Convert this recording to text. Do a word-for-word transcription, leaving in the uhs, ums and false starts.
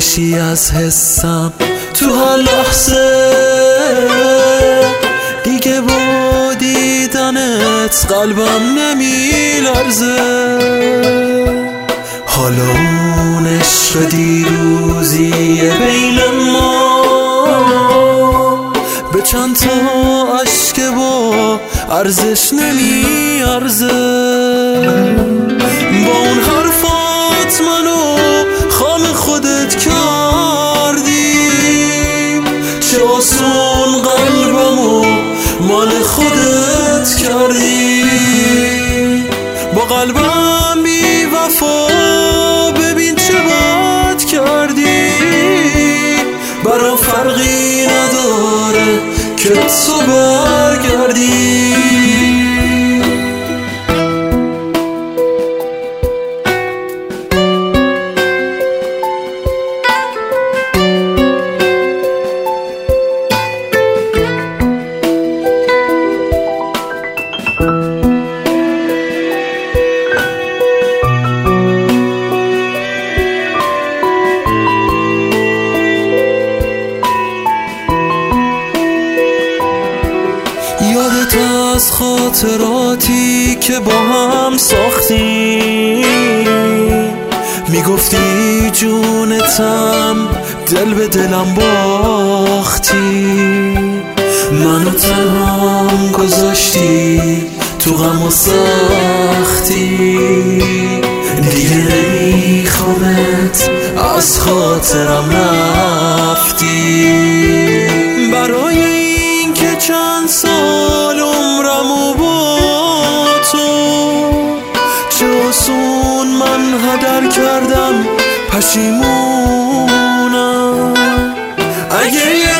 میشی از حسم تو هر لحظه، دیگه با دیدنت قلبم نمیلرزه. حالا اون عشق دیروزیه بین ما، به چند تا عشق با ارزش نمیارزه. با اون حرفات منو خام خودت کردی، چه آسون قلبمو مال خودت کردی. با قلبم بی وفا ببین چه بد کردی، برام فرقی نداره که تو برگردی. یادت از خاطراتی که با هم ساختیم، میگفتی جونتم دل به دلم باختی، منو تنهام گذاشتی تو غم و سختی. دیگه نمیخوامت از خاطرم رفتی، برای این که چند سال عمرمو با تو چه آسون من هدر کردم، پشیمونم. اگه